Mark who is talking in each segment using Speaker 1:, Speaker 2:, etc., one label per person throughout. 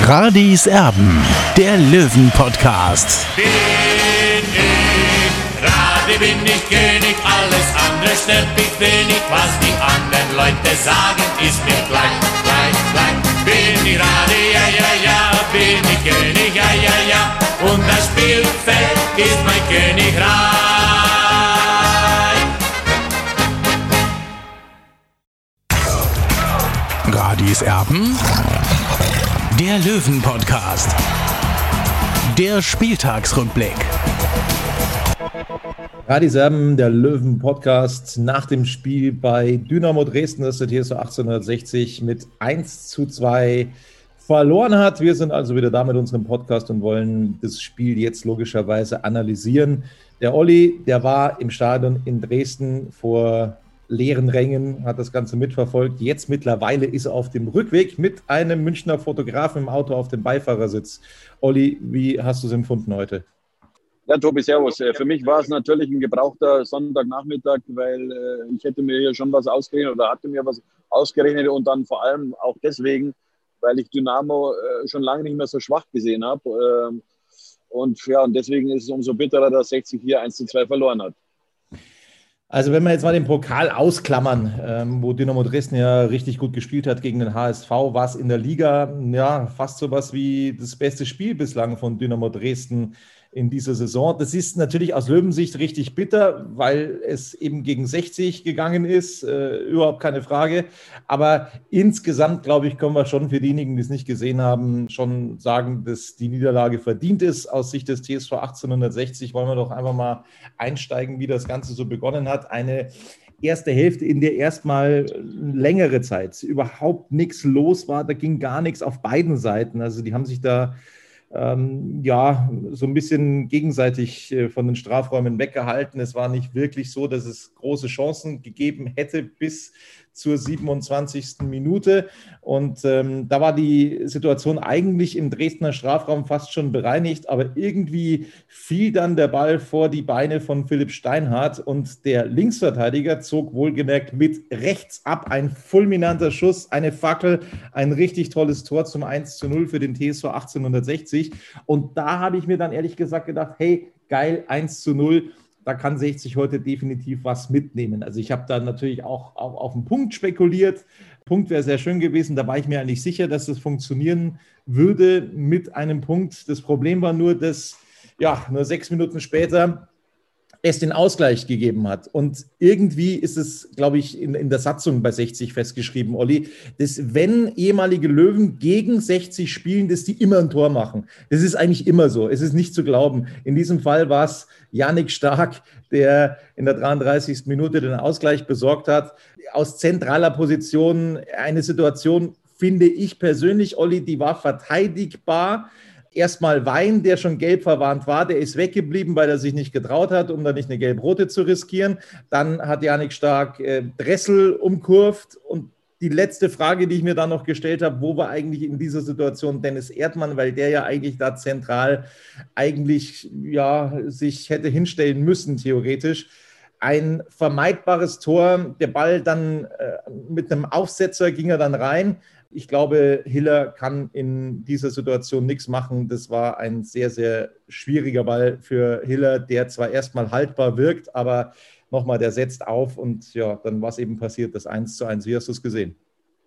Speaker 1: Radis Erben, der Löwen-Podcast.
Speaker 2: Bin ich Radi, bin ich König, alles andere stört mich wenig. Was die anderen Leute sagen, ist mir gleich. Bin ich Radi, ja, bin ich König, ja. Und das Spielfeld ist mein Königreich.
Speaker 1: Radis Erben, der Löwen-Podcast. Der Spieltagsrückblick.
Speaker 3: Radis Erben, der Löwen-Podcast nach dem Spiel bei Dynamo Dresden, das der TSV 1860 mit 1:2 verloren hat. Wir sind also wieder da mit unserem Podcast und wollen das Spiel jetzt logischerweise analysieren. Der Olli, der war im Stadion in Dresden vor leeren Rängen, hat das Ganze mitverfolgt. Jetzt mittlerweile ist er auf dem Rückweg mit einem Münchner Fotografen im Auto auf dem Beifahrersitz. Olli, wie hast du es empfunden heute?
Speaker 4: Ja, Tobi, servus. Für mich war es natürlich ein gebrauchter Sonntagnachmittag, weil ich hätte mir hier schon was ausgerechnet oder hatte mir was ausgerechnet und dann vor allem auch deswegen, weil ich Dynamo schon lange nicht mehr so schwach gesehen habe. Und deswegen ist es umso bitterer, dass 60 hier 1:2 verloren hat.
Speaker 3: Also wenn wir jetzt mal den Pokal ausklammern, wo Dynamo Dresden ja richtig gut gespielt hat gegen den HSV, war es in der Liga ja fast sowas wie das beste Spiel bislang von Dynamo Dresden in dieser Saison. Das ist natürlich aus Löwensicht richtig bitter, weil es eben gegen 60 gegangen ist, überhaupt keine Frage. Aber insgesamt, glaube ich, können wir schon für diejenigen, die es nicht gesehen haben, schon sagen, dass die Niederlage verdient ist. Aus Sicht des TSV 1860 wollen wir doch einfach mal einsteigen, wie das Ganze so begonnen hat. Eine erste Hälfte, in der erstmal längere Zeit überhaupt nichts los war. Da ging gar nichts auf beiden Seiten. Also die haben sich da so ein bisschen gegenseitig von den Strafräumen weggehalten. Es war nicht wirklich so, dass es große Chancen gegeben hätte bis zur 27. Minute. Und da war die Situation eigentlich im Dresdner Strafraum fast schon bereinigt, aber irgendwie fiel dann der Ball vor die Beine von Philipp Steinhardt und der Linksverteidiger zog wohlgemerkt mit rechts ab. Ein fulminanter Schuss, eine Fackel, ein richtig tolles Tor zum 1:0 für den TSV 1860. Und da habe ich mir dann ehrlich gesagt gedacht, hey, geil, 1:0. Da kann 60 heute definitiv was mitnehmen. Also ich habe da natürlich auch auf den Punkt spekuliert. Punkt wäre sehr schön gewesen. Da war ich mir eigentlich sicher, dass das funktionieren würde mit einem Punkt. Das Problem war nur, dass nur 6 Minuten später es den Ausgleich gegeben hat. Und irgendwie ist es, glaube ich, in der Satzung bei 60 festgeschrieben, Olli, dass wenn ehemalige Löwen gegen 60 spielen, dass die immer ein Tor machen. Das ist eigentlich immer so. Es ist nicht zu glauben. In diesem Fall war es Yannick Stark, der in der 33. Minute den Ausgleich besorgt hat. Aus zentraler Position eine Situation, finde ich persönlich, Olli, die war verteidigbar. Erstmal Wein, der schon gelb verwarnt war, der ist weggeblieben, weil er sich nicht getraut hat, um da nicht eine gelb-rote zu riskieren. Dann hat Yannick Stark Dressel umkurvt. Und die letzte Frage, die ich mir dann noch gestellt habe, wo war eigentlich in dieser Situation Dennis Erdmann, weil der ja eigentlich da zentral eigentlich sich hätte hinstellen müssen, theoretisch. Ein vermeidbares Tor, der Ball dann mit einem Aufsetzer ging er dann rein. Ich glaube, Hiller kann in dieser Situation nichts machen. Das war ein sehr, sehr schwieriger Ball für Hiller, der zwar erstmal haltbar wirkt, aber nochmal, der setzt auf und dann war es eben passiert, das 1:1. Wie hast du es gesehen?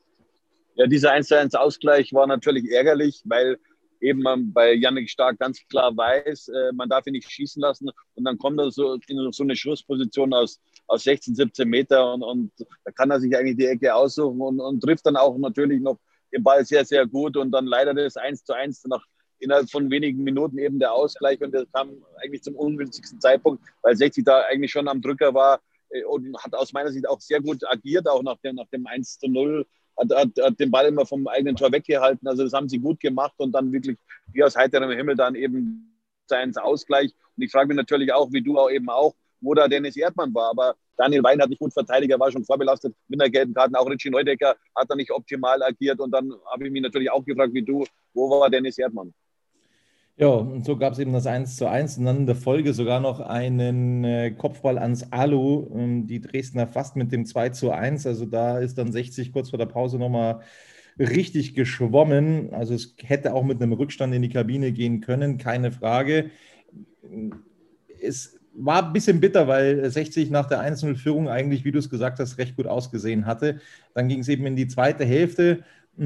Speaker 3: Ja, dieser 1:1 Ausgleich war natürlich ärgerlich, weil eben man bei Yannick Stark ganz klar weiß, man darf ihn nicht schießen lassen und dann kommt er so in so eine Schussposition aus 16, 17 Meter und da kann er sich eigentlich die Ecke aussuchen und trifft dann auch natürlich noch den Ball sehr, sehr gut und dann leider das 1:1 innerhalb von wenigen Minuten eben der Ausgleich und das kam eigentlich zum ungünstigsten Zeitpunkt, weil 60 da eigentlich schon am Drücker war und hat aus meiner Sicht auch sehr gut agiert, auch nach dem 1:0. Hat den Ball immer vom eigenen Tor weggehalten. Also das haben sie gut gemacht und dann wirklich wie aus heiterem Himmel dann eben sein Ausgleich. Und ich frage mich natürlich auch, wie du auch, wo da Dennis Erdmann war. Aber Daniel Wein hat nicht gut verteidigt, er war schon vorbelastet mit einer gelben Karte. Auch Richie Neudecker hat da nicht optimal agiert. Und dann habe ich mich natürlich auch gefragt, wie du, wo war Dennis Erdmann? Ja, und so gab es eben das 1:1 und dann in der Folge sogar noch einen Kopfball ans Alu, die Dresdner fast mit dem 2:1. Also da ist dann 60 kurz vor der Pause nochmal richtig geschwommen. Also es hätte auch mit einem Rückstand in die Kabine gehen können, keine Frage. Es war ein bisschen bitter, weil 60 nach der 1-0-Führung eigentlich, wie du es gesagt hast, recht gut ausgesehen hatte. Dann ging es eben in die zweite Hälfte.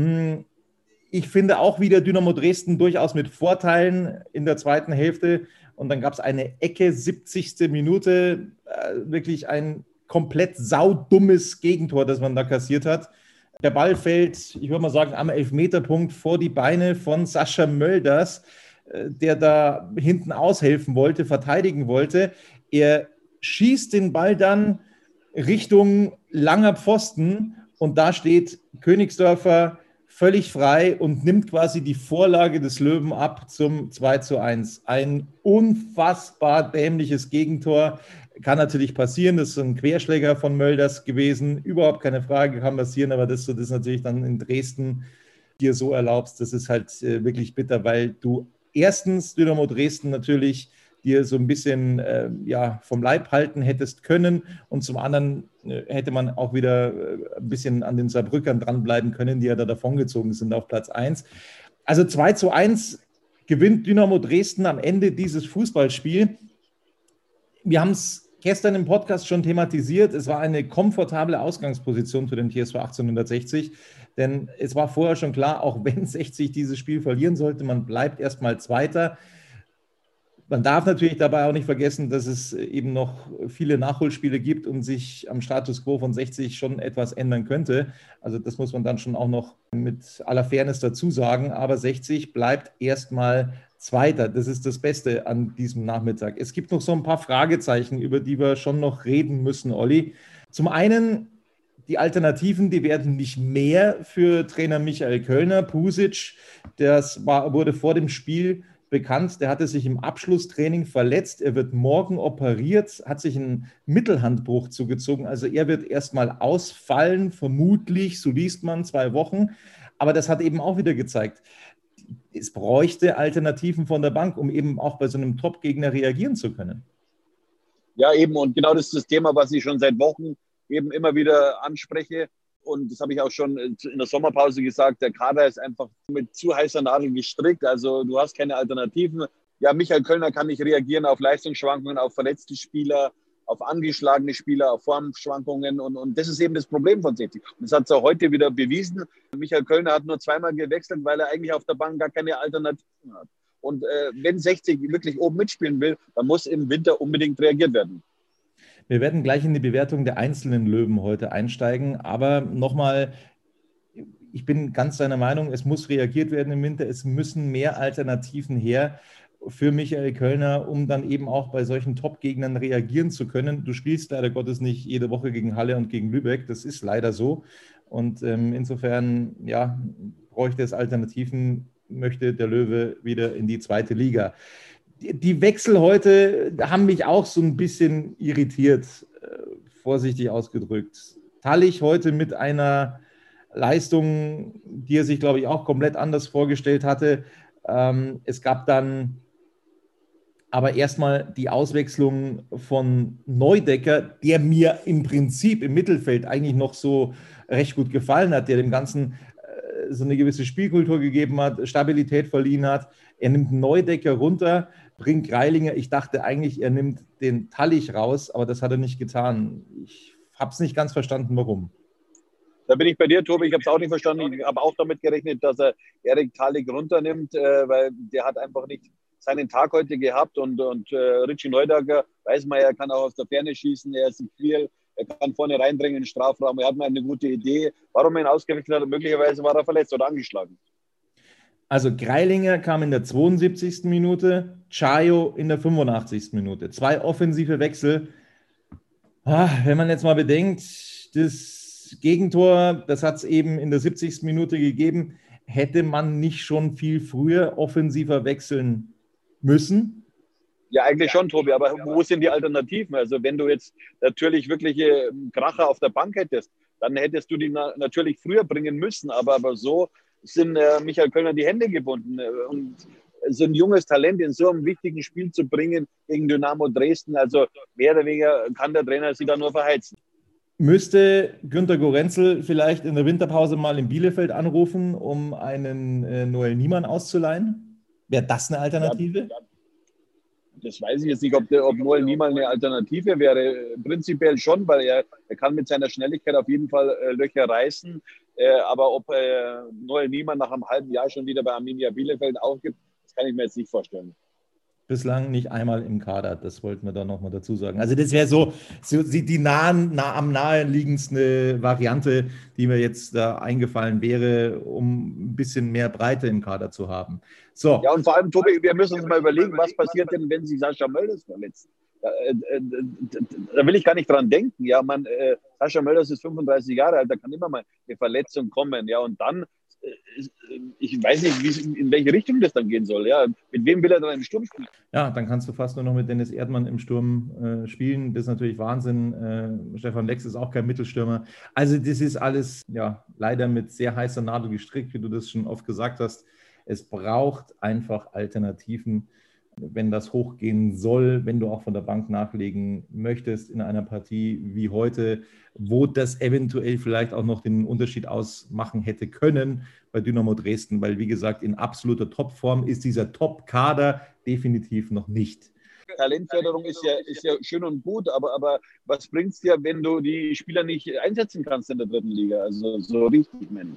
Speaker 3: Ich finde auch wieder Dynamo Dresden durchaus mit Vorteilen in der zweiten Hälfte. Und dann gab es eine Ecke, 70. Minute, wirklich ein komplett saudummes Gegentor, das man da kassiert hat. Der Ball fällt, ich würde mal sagen, am Elfmeterpunkt vor die Beine von Sascha Mölders, der da hinten aushelfen wollte, verteidigen wollte. Er schießt den Ball dann Richtung langer Pfosten und da steht Königsdörfer völlig frei und nimmt quasi die Vorlage des Löwen ab zum 2:1. Ein unfassbar dämliches Gegentor. Kann natürlich passieren, das ist ein Querschläger von Mölders gewesen. Überhaupt keine Frage, kann passieren, aber das natürlich dann in Dresden dir so erlaubst, das ist halt wirklich bitter, weil du erstens Dynamo Dresden natürlich dir so ein bisschen vom Leib halten hättest können und zum anderen hätte man auch wieder ein bisschen an den Saarbrückern dranbleiben können, die ja da davongezogen sind auf Platz 1. Also 2:1 gewinnt Dynamo Dresden am Ende dieses Fußballspiel. Wir haben es gestern im Podcast schon thematisiert. Es war eine komfortable Ausgangsposition für den TSV 1860, denn es war vorher schon klar, auch wenn 60 dieses Spiel verlieren sollte, man bleibt erstmal Zweiter. Man darf natürlich dabei auch nicht vergessen, dass es eben noch viele Nachholspiele gibt und sich am Status quo von 60 schon etwas ändern könnte. Also das muss man dann schon auch noch mit aller Fairness dazu sagen. Aber 60 bleibt erstmal Zweiter. Das ist das Beste an diesem Nachmittag. Es gibt noch so ein paar Fragezeichen, über die wir schon noch reden müssen, Olli. Zum einen, die Alternativen, die werden nicht mehr für Trainer Michael Kölner. Pusic, wurde vor dem Spiel bekannt, der hatte sich im Abschlusstraining verletzt, er wird morgen operiert, hat sich einen Mittelhandbruch zugezogen, also er wird erstmal ausfallen, vermutlich, so liest man, 2 Wochen, aber das hat eben auch wieder gezeigt, es bräuchte Alternativen von der Bank, um eben auch bei so einem Top-Gegner reagieren zu können.
Speaker 4: Ja, eben, und genau das ist das Thema, was ich schon seit Wochen eben immer wieder anspreche. Und das habe ich auch schon in der Sommerpause gesagt, der Kader ist einfach mit zu heißer Nadel gestrickt. Also du hast keine Alternativen. Ja, Michael Kölner kann nicht reagieren auf Leistungsschwankungen, auf verletzte Spieler, auf angeschlagene Spieler, auf Formschwankungen. Und das ist eben das Problem von 60. Und das hat es auch heute wieder bewiesen. Michael Kölner hat nur 2-mal gewechselt, weil er eigentlich auf der Bank gar keine Alternativen hat. Und wenn 60 wirklich oben mitspielen will, dann muss im Winter unbedingt reagiert werden.
Speaker 3: Wir werden gleich in die Bewertung der einzelnen Löwen heute einsteigen, aber nochmal, ich bin ganz deiner Meinung, es muss reagiert werden im Winter, es müssen mehr Alternativen her für Michael Kölner, um dann eben auch bei solchen Top-Gegnern reagieren zu können. Du spielst leider Gottes nicht jede Woche gegen Halle und gegen Lübeck, das ist leider so und insofern, ja, bräuchte es Alternativen, möchte der Löwe wieder in die zweite Liga. Die Wechsel heute haben mich auch so ein bisschen irritiert, vorsichtig ausgedrückt. Tallich heute mit einer Leistung, die er sich, glaube ich, auch komplett anders vorgestellt hatte. Es gab dann aber erstmal die Auswechslung von Neudecker, der mir im Prinzip im Mittelfeld eigentlich noch so recht gut gefallen hat, der dem Ganzen so eine gewisse Spielkultur gegeben hat, Stabilität verliehen hat. Er nimmt Neudecker runter, bringt Greilinger. Ich dachte eigentlich, er nimmt den Tallich raus, aber das hat er nicht getan. Ich habe es nicht ganz verstanden, warum.
Speaker 4: Da bin ich bei dir, Tobi. Ich habe es auch nicht verstanden. Ich habe auch damit gerechnet, dass er Erik Tallich runternimmt, weil der hat einfach nicht seinen Tag heute gehabt. Und Richie Neudecker, weiß man, er kann auch aus der Ferne schießen, er ist ein Quirl, er kann vorne reindringen in den Strafraum. Er hat mal eine gute Idee. Warum er ihn ausgewechselt hat, möglicherweise war er verletzt oder angeschlagen.
Speaker 3: Also Greilinger kam in der 72. Minute, Chayo in der 85. Minute. 2 offensive Wechsel. Wenn man jetzt mal bedenkt, das Gegentor, das hat es eben in der 70. Minute gegeben, hätte man nicht schon viel früher offensiver wechseln müssen?
Speaker 4: Ja, eigentlich schon, Tobi, aber wo sind die Alternativen? Also wenn du jetzt natürlich wirkliche Kracher auf der Bank hättest, dann hättest du die natürlich früher bringen müssen, aber so sind Michael Kölner die Hände gebunden. Und so ein junges Talent in so einem wichtigen Spiel zu bringen gegen Dynamo Dresden, also mehr oder weniger kann der Trainer sie da nur verheizen.
Speaker 3: Müsste Günter Gorenzel vielleicht in der Winterpause mal in Bielefeld anrufen, um einen Noel Niemann auszuleihen? Wäre das eine Alternative?
Speaker 4: Ja, das weiß ich jetzt nicht, ob Noel Niemann eine Alternative wäre. Prinzipiell schon, weil er kann mit seiner Schnelligkeit auf jeden Fall Löcher reißen. Aber ob Noel Niemann nach einem halben Jahr schon wieder bei Arminia Bielefeld aufgibt, das kann ich mir jetzt nicht vorstellen.
Speaker 3: Bislang nicht einmal im Kader, das wollten wir da nochmal dazu sagen. Also das wäre so die am naheliegendste Variante, die mir jetzt da eingefallen wäre, um ein bisschen mehr Breite im Kader zu haben. So.
Speaker 4: Ja, und vor allem, Tobi, wir müssen uns mal überlegen, was passiert denn, wenn sich Sascha Mölders verletzt? Da will ich gar nicht dran denken. Ja, Sascha Mölders ist 35 Jahre alt, da kann immer mal eine Verletzung kommen. Ja, und dann, ich weiß nicht, in welche Richtung das dann gehen soll. Ja, mit wem will er dann im Sturm spielen?
Speaker 3: Ja, dann kannst du fast nur noch mit Dennis Erdmann im Sturm spielen. Das ist natürlich Wahnsinn. Stefan Lex ist auch kein Mittelstürmer. Also das ist alles ja leider mit sehr heißer Nadel gestrickt, wie du das schon oft gesagt hast. Es braucht einfach Alternativen, wenn das hochgehen soll, wenn du auch von der Bank nachlegen möchtest in einer Partie wie heute, wo das eventuell vielleicht auch noch den Unterschied ausmachen hätte können bei Dynamo Dresden, weil wie gesagt, in absoluter Topform ist dieser Top-Kader definitiv noch nicht.
Speaker 4: Talentförderung ist ja schön und gut, aber was bringt es dir, wenn du die Spieler nicht einsetzen kannst in der dritten Liga? Also so richtig, Mensch.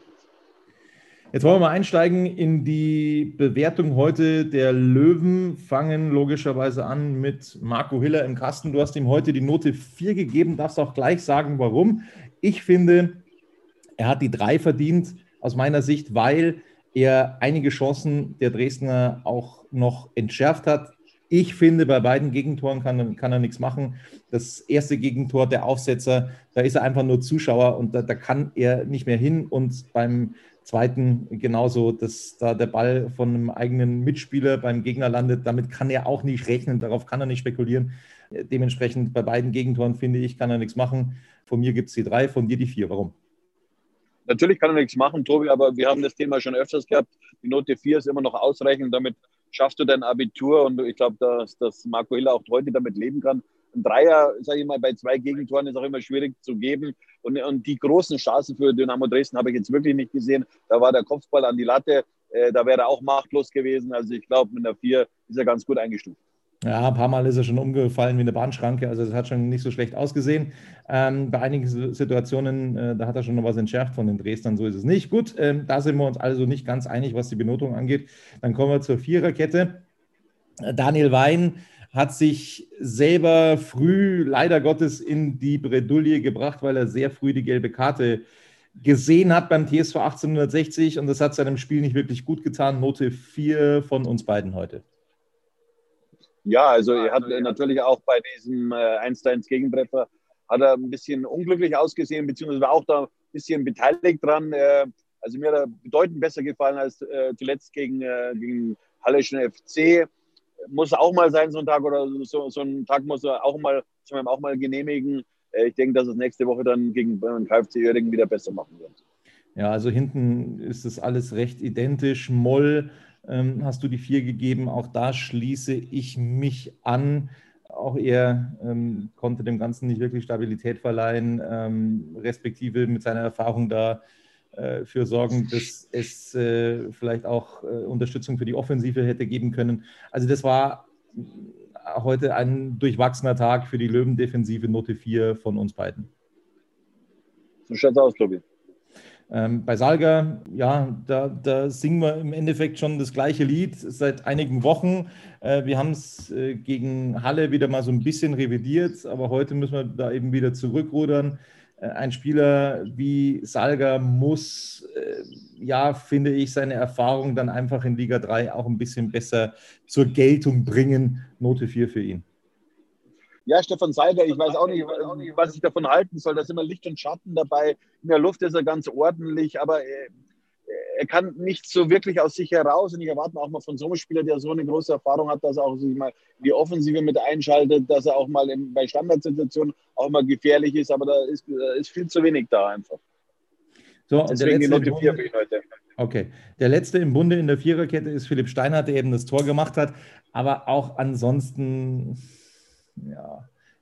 Speaker 3: Jetzt wollen wir mal einsteigen in die Bewertung heute der Löwen. Fangen logischerweise an mit Marco Hiller im Kasten. Du hast ihm heute die Note 4 gegeben, darfst auch gleich sagen, warum. Ich finde, er hat die 3 verdient, aus meiner Sicht, weil er einige Chancen der Dresdner auch noch entschärft hat. Ich finde, bei beiden Gegentoren kann er nichts machen. Das erste Gegentor, der Aufsetzer, da ist er einfach nur Zuschauer und da kann er nicht mehr hin. Und beim zweiten genauso, dass da der Ball von einem eigenen Mitspieler beim Gegner landet, damit kann er auch nicht rechnen, darauf kann er nicht spekulieren. Dementsprechend bei beiden Gegentoren, finde ich, kann er nichts machen. Von mir gibt es die 3, von dir die 4. Warum?
Speaker 4: Natürlich kann er nichts machen, Tobi, aber wir haben das Thema schon öfters gehabt. Die Note 4 ist immer noch ausreichend, damit schaffst du dein Abitur und ich glaube, dass Marco Hiller auch heute damit leben kann. Ein Dreier, sage ich mal, bei 2 Gegentoren ist auch immer schwierig zu geben. Und die großen Chancen für Dynamo Dresden habe ich jetzt wirklich nicht gesehen. Da war der Kopfball an die Latte, da wäre er auch machtlos gewesen. Also ich glaube, mit einer 4 ist er ganz gut eingestuft.
Speaker 3: Ja, ein paar Mal ist er schon umgefallen wie eine Bahnschranke, also das hat schon nicht so schlecht ausgesehen. Bei einigen Situationen, da hat er schon noch was entschärft von den Dresdnern, so ist es nicht. Gut, da sind wir uns also nicht ganz einig, was die Benotung angeht. Dann kommen wir zur Viererkette. Daniel Wein hat sich selber früh, leider Gottes, in die Bredouille gebracht, weil er sehr früh die gelbe Karte gesehen hat beim TSV 1860 und das hat seinem Spiel nicht wirklich gut getan. Note 4 von uns beiden heute.
Speaker 4: Ja, also er hat natürlich auch bei diesem 1:1 Gegentreffer hat er ein bisschen unglücklich ausgesehen, beziehungsweise war auch da ein bisschen beteiligt dran. Also mir hat er bedeutend besser gefallen als zuletzt gegen Halleschen FC. Muss auch mal sein, so ein Tag oder so ein Tag muss er auch mal genehmigen. Ich denke, dass es nächste Woche dann gegen KFC Uerdingen wieder besser machen wird.
Speaker 3: Ja, also hinten ist das alles recht identisch. Moll hast du die 4 gegeben. Auch da schließe ich mich an. Auch er konnte dem Ganzen nicht wirklich Stabilität verleihen, respektive mit seiner Erfahrung da für sorgen, dass es vielleicht auch Unterstützung für die Offensive hätte geben können. Also das war heute ein durchwachsener Tag für die Löwen-Defensive, Note 4 von uns beiden.
Speaker 4: So schaut's aus, Tobi.
Speaker 3: Bei Salga, ja, da singen wir im Endeffekt schon das gleiche Lied seit einigen Wochen. Wir haben es gegen Halle wieder mal so ein bisschen revidiert, aber heute müssen wir da eben wieder zurückrudern. Ein Spieler wie Salga muss, ja, finde ich, seine Erfahrung dann einfach in Liga 3 auch ein bisschen besser zur Geltung bringen. Note 4 für ihn.
Speaker 4: Ja, Stefan Salga, ich weiß auch nicht, was ich davon halten soll. Da ist immer Licht und Schatten dabei. In der Luft ist er ganz ordentlich, aber er kann nicht so wirklich aus sich heraus. Und ich erwarte auch mal von so einem Spieler, der so eine große Erfahrung hat, dass er auch sich mal die Offensive mit einschaltet, dass er auch mal bei Standardsituationen auch mal gefährlich ist. Aber da ist viel zu wenig da einfach.
Speaker 3: So,
Speaker 4: deswegen die Note 4 für ihn heute.
Speaker 3: Okay. Der letzte im Bunde in der Viererkette ist Philipp Steinhardt, der eben das Tor gemacht hat. Aber auch ansonsten, ja,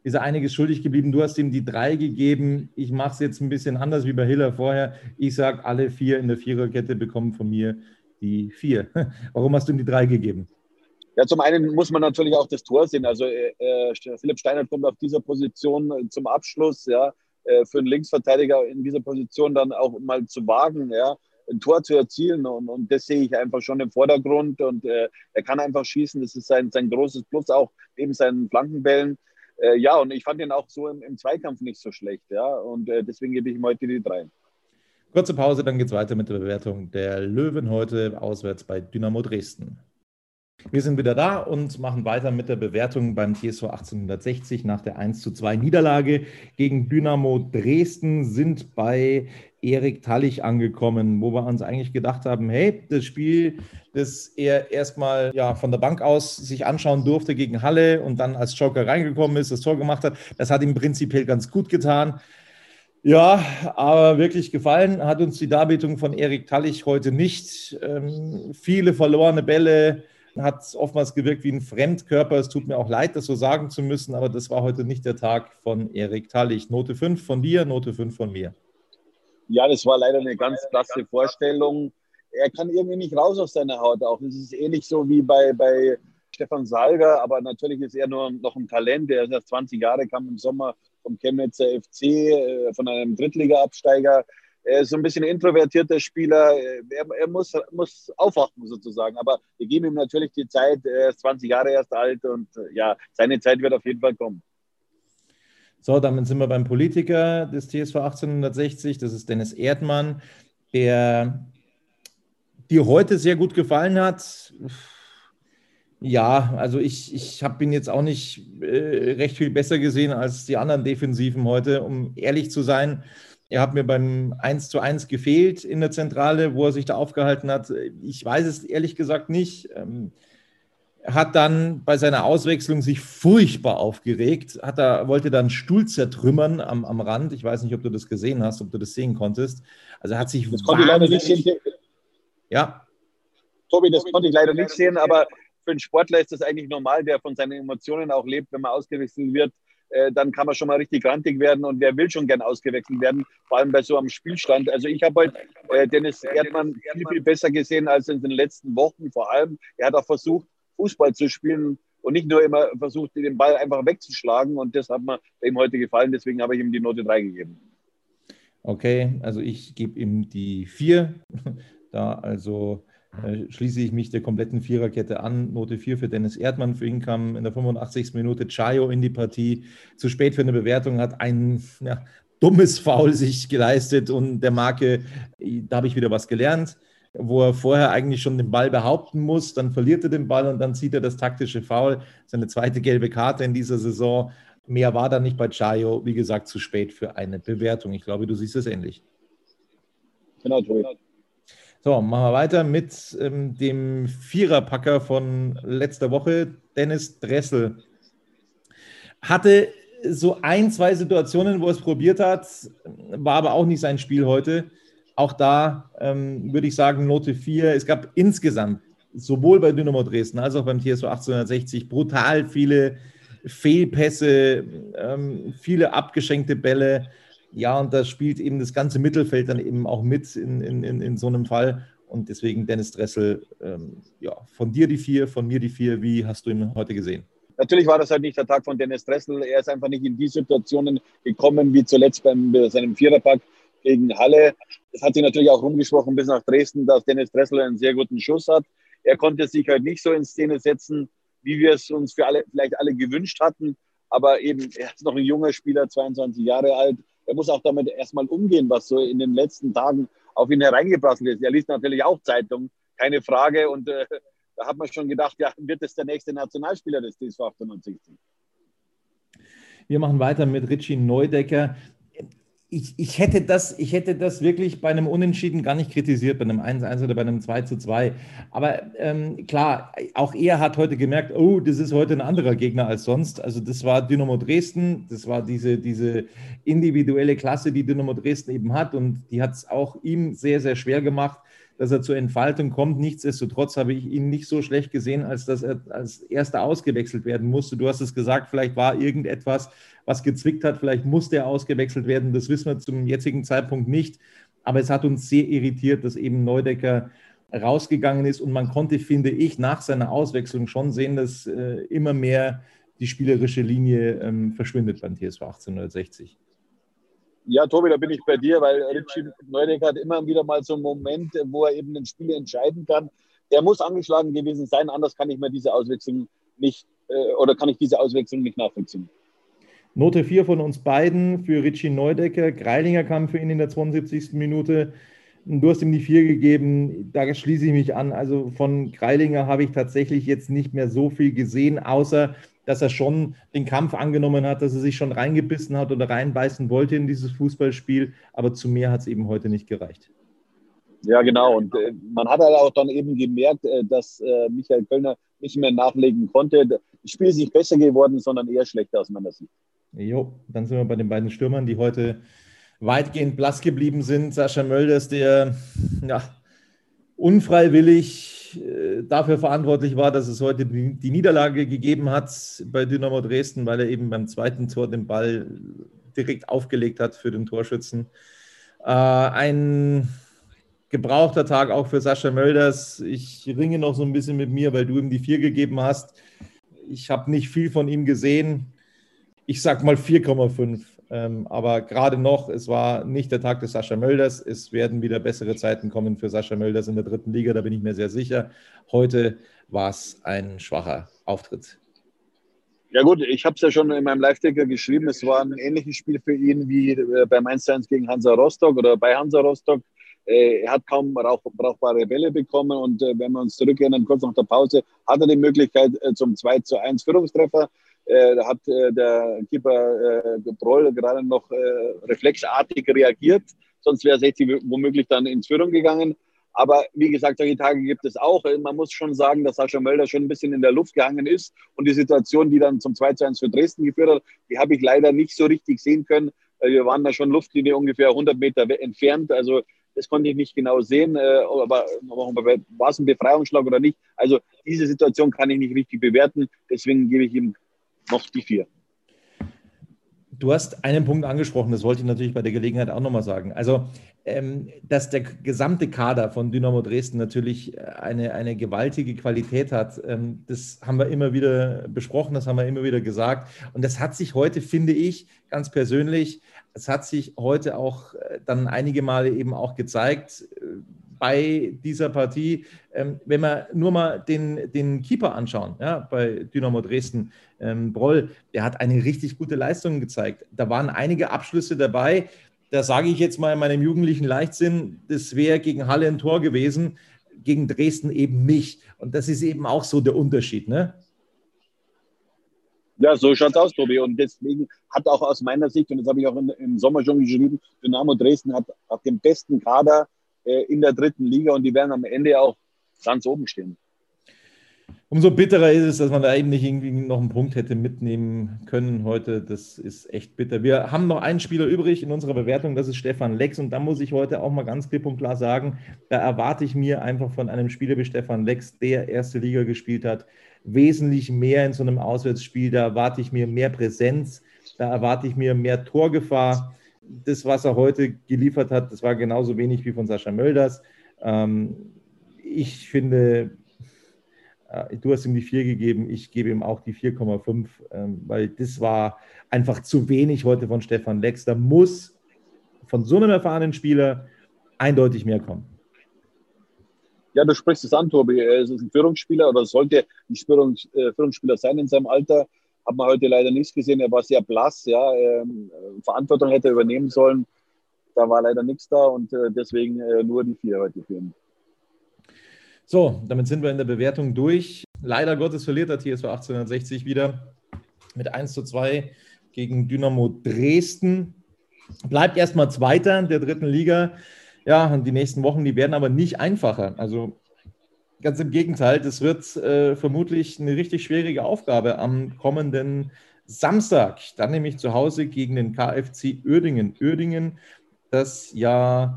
Speaker 3: ist er einiges schuldig geblieben. Du hast ihm die 3 gegeben. Ich mache es jetzt ein bisschen anders wie bei Hiller vorher. Ich sage, alle 4 in der Viererkette bekommen von mir die 4. Warum hast du ihm die 3 gegeben?
Speaker 4: Ja, zum einen muss man natürlich auch das Tor sehen. Also Philipp Steinert kommt auf dieser Position zum Abschluss, ja, für einen Linksverteidiger in dieser Position dann auch mal zu wagen, ja, ein Tor zu erzielen. Und das sehe ich einfach schon im Vordergrund. Und er kann einfach schießen. Das ist sein großes Plus, auch neben seinen Flankenbällen. Ja, und ich fand ihn auch so im Zweikampf nicht so schlecht. Ja, und deswegen gebe ich ihm heute die 3.
Speaker 3: Kurze Pause, dann geht es weiter mit der Bewertung der Löwen heute auswärts bei Dynamo Dresden. Wir sind wieder da und machen weiter mit der Bewertung beim TSV 1860 nach der 1:2 Niederlage gegen Dynamo Dresden, sind bei Erik Tallich angekommen, wo wir uns eigentlich gedacht haben, hey, das Spiel, das er erstmal von der Bank aus sich anschauen durfte gegen Halle und dann als Joker reingekommen ist, das Tor gemacht hat, das hat ihm prinzipiell ganz gut getan. Ja, aber wirklich gefallen hat uns die Darbietung von Erik Tallich heute nicht. Viele verlorene Bälle, hat oftmals gewirkt wie ein Fremdkörper. Es tut mir auch leid, das so sagen zu müssen, aber das war heute nicht der Tag von Erik Tallich. Note 5 von dir, Note 5 von mir.
Speaker 4: Ja, das war leider eine ganz klasse Vorstellung. Er kann irgendwie nicht raus aus seiner Haut auch. Es ist ähnlich so wie bei Stefan Salger, aber natürlich ist er nur noch ein Talent. Er ist erst 20 Jahre, kam im Sommer vom Chemnitzer FC, von einem Drittliga-Absteiger. Er ist so ein bisschen ein introvertierter Spieler. Er muss aufwachen sozusagen. Aber wir geben ihm natürlich die Zeit. Er ist 20 Jahre erst alt und ja, seine Zeit wird auf jeden Fall kommen.
Speaker 3: So, damit sind wir beim Politiker des TSV 1860. Das ist Dennis Erdmann, der dir heute sehr gut gefallen hat. Ja, also ich habe ihn jetzt auch nicht recht viel besser gesehen als die anderen Defensiven heute, um ehrlich zu sein. Er hat mir beim 1:1 gefehlt in der Zentrale, wo er sich da aufgehalten hat. Ich weiß es ehrlich gesagt nicht. Er hat dann bei seiner Auswechslung sich furchtbar aufgeregt. Wollte dann einen Stuhl zertrümmern am Rand. Ich weiß nicht, ob du das gesehen hast, ob du das sehen konntest. Also er hat sich
Speaker 4: das konnte ich leider nicht sehen.
Speaker 3: Ja.
Speaker 4: Tobi, das konnte ich leider nicht sehen, aber für einen Sportler ist das eigentlich normal, der von seinen Emotionen auch lebt, wenn man ausgewechselt wird. Dann kann man schon mal richtig grantig werden und wer will schon gern ausgewechselt werden, vor allem bei so einem Spielstand. Also ich habe heute Dennis Erdmann viel besser gesehen als in den letzten Wochen. Vor allem, er hat auch versucht, Fußball zu spielen und nicht nur immer versucht, den Ball einfach wegzuschlagen, und das hat mir ihm heute gefallen, deswegen habe ich ihm die Note 3 gegeben.
Speaker 3: Okay, also ich gebe ihm die 4, da also schließe ich mich der kompletten Viererkette an. Note 4 für Dennis Erdmann. Für ihn kam in der 85. Minute Chayo in die Partie. Zu spät für eine Bewertung, hat ein dummes Foul sich geleistet und der Marke, da habe ich wieder was gelernt, wo er vorher eigentlich schon den Ball behaupten muss, dann verliert er den Ball und dann zieht er das taktische Foul. Seine zweite gelbe Karte in dieser Saison. Mehr war da nicht bei Chayo. Wie gesagt, zu spät für eine Bewertung. Ich glaube, du siehst es ähnlich.
Speaker 4: Genau, Tobi.
Speaker 3: So, machen wir weiter mit dem Viererpacker von letzter Woche, Dennis Dressel. Hatte so 1-2 Situationen, wo er es probiert hat, war aber auch nicht sein Spiel heute. Auch da würde ich sagen, Note 4. Es gab insgesamt, sowohl bei Dynamo Dresden als auch beim TSV 1860, brutal viele Fehlpässe, viele abgeschenkte Bälle. Ja, und da spielt eben das ganze Mittelfeld dann eben auch mit in so einem Fall. Und deswegen Dennis Dressel, von dir die 4, von mir die 4. Wie hast du ihn heute gesehen?
Speaker 4: Natürlich war das halt nicht der Tag von Dennis Dressel. Er ist einfach nicht in die Situationen gekommen, wie zuletzt bei seinem Viererpack gegen Halle. Es hat sich natürlich auch rumgesprochen bis nach Dresden, dass Dennis Dressel einen sehr guten Schuss hat. Er konnte sich halt nicht so in Szene setzen, wie wir es uns vielleicht alle gewünscht hatten. Aber eben, er ist noch ein junger Spieler, 22 Jahre alt. Er muss auch damit erstmal umgehen, was so in den letzten Tagen auf ihn hereingeprasselt ist. Er liest natürlich auch Zeitung, keine Frage. Und da hat man schon gedacht, ja, wird es der nächste Nationalspieler des TSV 1860?
Speaker 3: Wir machen weiter mit Richie Neudecker. Ich hätte das wirklich bei einem Unentschieden gar nicht kritisiert, bei einem 1:1 oder bei einem 2:2. Aber klar, auch er hat heute gemerkt, oh, das ist heute ein anderer Gegner als sonst. Also das war Dynamo Dresden, das war diese individuelle Klasse, die Dynamo Dresden eben hat, und die hat es auch ihm sehr, sehr schwer gemacht. dass er zur Entfaltung kommt. Nichtsdestotrotz habe ich ihn nicht so schlecht gesehen, als dass er als Erster ausgewechselt werden musste. Du hast es gesagt, vielleicht war irgendetwas, was gezwickt hat, vielleicht musste er ausgewechselt werden. Das wissen wir zum jetzigen Zeitpunkt nicht. Aber es hat uns sehr irritiert, dass eben Neudecker rausgegangen ist und man konnte, finde ich, nach seiner Auswechslung schon sehen, dass immer mehr die spielerische Linie verschwindet beim TSV 1860.
Speaker 4: Ja, Tobi, da bin ich bei dir, weil Richie Neudecker hat immer wieder mal so einen Moment, wo er eben ein Spiel entscheiden kann. Der muss angeschlagen gewesen sein, anders kann ich mir diese Auswechslung nicht kann ich diese Auswechslung nicht nachvollziehen.
Speaker 3: Note 4 von uns beiden für Richie Neudecker. Greilinger kam für ihn in der 72. Minute. Du hast ihm die 4 gegeben, da schließe ich mich an. Also von Greilinger habe ich tatsächlich jetzt nicht mehr so viel gesehen, außer dass er schon den Kampf angenommen hat, dass er sich schon reingebissen hat oder reinbeißen wollte in dieses Fußballspiel. Aber zu mehr hat es eben heute nicht gereicht.
Speaker 4: Ja, genau. Und man hat halt auch dann eben gemerkt, dass Michael Kölner nicht mehr nachlegen konnte. Das Spiel ist nicht besser geworden, sondern eher schlechter aus meiner Sicht.
Speaker 3: Jo, dann sind wir bei den beiden Stürmern, die heute weitgehend blass geblieben sind. Sascha Mölders, der unfreiwillig dafür verantwortlich war, dass es heute die Niederlage gegeben hat bei Dynamo Dresden, weil er eben beim zweiten Tor den Ball direkt aufgelegt hat für den Torschützen. Ein gebrauchter Tag auch für Sascha Mölders. Ich ringe noch so ein bisschen mit mir, weil du ihm die 4 gegeben hast. Ich habe nicht viel von ihm gesehen. Ich sag mal 4,5. Aber gerade noch, es war nicht der Tag des Sascha Mölders. Es werden wieder bessere Zeiten kommen für Sascha Mölders in der 3. Liga, da bin ich mir sehr sicher. Heute war es ein schwacher Auftritt.
Speaker 4: Ja gut, ich habe es ja schon in meinem Live-Ticker geschrieben. Es war ein ähnliches Spiel für ihn wie beim 1:1 gegen Hansa Rostock oder bei Hansa Rostock. Er hat kaum brauchbare Bälle bekommen und wenn wir uns zurückerinnern, kurz nach der Pause, hat er die Möglichkeit zum 2:1 Führungstreffer. Da hat der Keeper Broll gerade noch reflexartig reagiert, sonst wäre 60 womöglich dann ins Führung gegangen. Aber wie gesagt, solche Tage gibt es auch. Man muss schon sagen, dass Sascha Mölder schon ein bisschen in der Luft gehangen ist und die Situation, die dann zum 2:1 für Dresden geführt hat, die habe ich leider nicht so richtig sehen können. Wir waren da schon Luftlinie ungefähr 100 Meter entfernt, also das konnte ich nicht genau sehen, aber war es ein Befreiungsschlag oder nicht? Also diese Situation kann ich nicht richtig bewerten, deswegen gebe ich ihm noch die 4.
Speaker 3: Du hast einen Punkt angesprochen, das wollte ich natürlich bei der Gelegenheit auch nochmal sagen. Also, dass der gesamte Kader von Dynamo Dresden natürlich eine gewaltige Qualität hat, das haben wir immer wieder besprochen, das haben wir immer wieder gesagt. Und das hat sich heute, finde ich, ganz persönlich, es hat sich heute auch dann einige Male eben auch gezeigt, bei dieser Partie, wenn wir nur mal den Keeper anschauen, ja, bei Dynamo Dresden, Broll, der hat eine richtig gute Leistung gezeigt. Da waren einige Abschlüsse dabei, da sage ich jetzt mal in meinem jugendlichen Leichtsinn, das wäre gegen Halle ein Tor gewesen, gegen Dresden eben nicht. Und das ist eben auch so der Unterschied, ne?
Speaker 4: Ja, so schaut es aus, Tobi. Und deswegen hat auch aus meiner Sicht, und das habe ich auch im Sommer schon geschrieben, Dynamo Dresden hat den besten Kader in der 3. Liga und die werden am Ende auch ganz oben stehen.
Speaker 3: Umso bitterer ist es, dass man da eben nicht irgendwie noch einen Punkt hätte mitnehmen können heute. Das ist echt bitter. Wir haben noch einen Spieler übrig in unserer Bewertung, das ist Stefan Lex. Und da muss ich heute auch mal ganz klipp und klar sagen, da erwarte ich mir einfach von einem Spieler wie Stefan Lex, der 1. Liga gespielt hat, wesentlich mehr in so einem Auswärtsspiel. Da erwarte ich mir mehr Präsenz, da erwarte ich mir mehr Torgefahr. Das, was er heute geliefert hat, das war genauso wenig wie von Sascha Mölders. Ich finde, du hast ihm die 4 gegeben, ich gebe ihm auch die 4,5, weil das war einfach zu wenig heute von Stefan Lex. Da muss von so einem erfahrenen Spieler eindeutig mehr kommen.
Speaker 4: Ja, du sprichst es an, Tobi. Es ist ein Führungsspieler oder sollte ein Führungsspieler sein in seinem Alter. Hat man heute leider nichts gesehen. Er war sehr blass, ja. Verantwortung hätte er übernehmen sollen. Da war leider nichts da und deswegen nur die 4 heute für ihn.
Speaker 3: So, damit sind wir in der Bewertung durch. Leider Gottes verliert der TSV 1860 wieder mit 1:2 gegen Dynamo Dresden. Bleibt erstmal Zweiter der 3. Liga. Ja, und die nächsten Wochen, die werden aber nicht einfacher. Also ganz im Gegenteil, das wird vermutlich eine richtig schwierige Aufgabe am kommenden Samstag. Dann nämlich zu Hause gegen den KFC Uerdingen. Uerdingen, das ja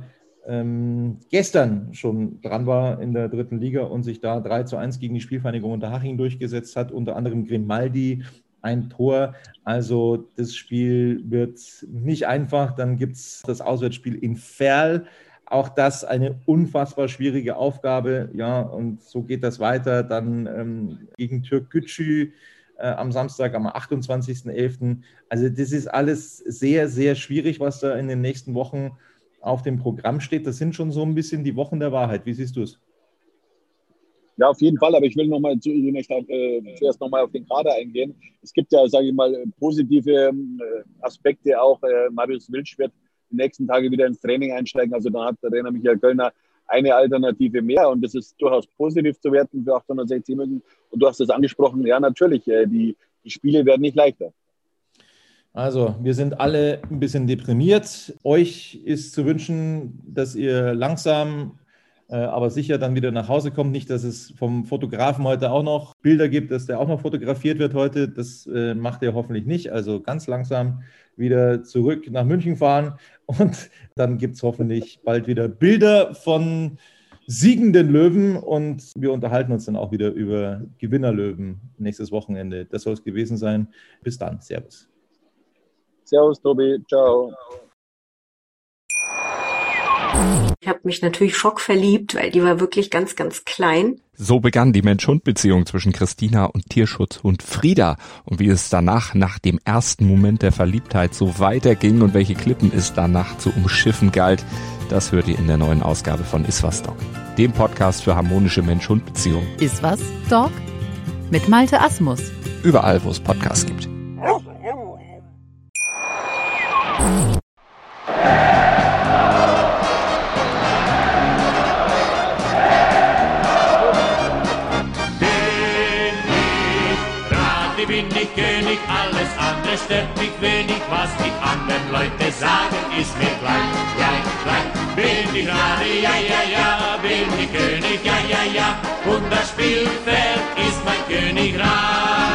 Speaker 3: gestern schon dran war in der 3. Liga und sich da 3:1 gegen die Spielvereinigung Unterhaching durchgesetzt hat, unter anderem Grimaldi ein Tor. Also das Spiel wird nicht einfach. Dann gibt es das Auswärtsspiel in Verl. Auch das eine unfassbar schwierige Aufgabe. Ja, und so geht das weiter. Dann gegen Türkgücü am Samstag, am 28.11. Also das ist alles sehr, sehr schwierig, was da in den nächsten Wochen auf dem Programm steht. Das sind schon so ein bisschen die Wochen der Wahrheit. Wie siehst du es?
Speaker 4: Ja, auf jeden Fall, aber ich will zuerst nochmal auf den Kader eingehen. Es gibt ja, sage ich mal, positive Aspekte auch. Marius Wilsch wird die nächsten Tage wieder ins Training einsteigen. Also da hat der Trainer Michael Kölner eine Alternative mehr und das ist durchaus positiv zu werten für 860 Minuten. Und du hast es angesprochen, ja natürlich, die Spiele werden nicht leichter.
Speaker 3: Also, wir sind alle ein bisschen deprimiert. Euch ist zu wünschen, dass ihr langsam, aber sicher dann wieder nach Hause kommt. Nicht, dass es vom Fotografen heute auch noch Bilder gibt, dass der auch noch fotografiert wird heute. Das macht er hoffentlich nicht. Also ganz langsam wieder zurück nach München fahren und dann gibt es hoffentlich bald wieder Bilder von siegenden Löwen und wir unterhalten uns dann auch wieder über Gewinnerlöwen nächstes Wochenende. Das soll es gewesen sein. Bis dann. Servus.
Speaker 4: Servus, Tobi. Ciao.
Speaker 5: Ich habe mich natürlich schockverliebt, weil die war wirklich ganz, ganz klein.
Speaker 6: So begann die Mensch-Hund-Beziehung zwischen Christina und Tierschutzhund Frieda. Und wie es danach, nach dem ersten Moment der Verliebtheit, so weiterging und welche Klippen es danach zu umschiffen galt, das hört ihr in der neuen Ausgabe von Iswas Dog, dem Podcast für harmonische Mensch-Hund-Beziehungen.
Speaker 7: Iswas Dog mit Malte Asmus.
Speaker 6: Überall, wo es Podcasts gibt.
Speaker 2: Bin ich König, alles andere stört mich wenig, was die anderen Leute sagen, ist mir gleich, gleich, gleich. Bin ich Rade, ja, ja, ja, bin ich König, ja, ja, ja, und das Spielfeld ist mein Königreich.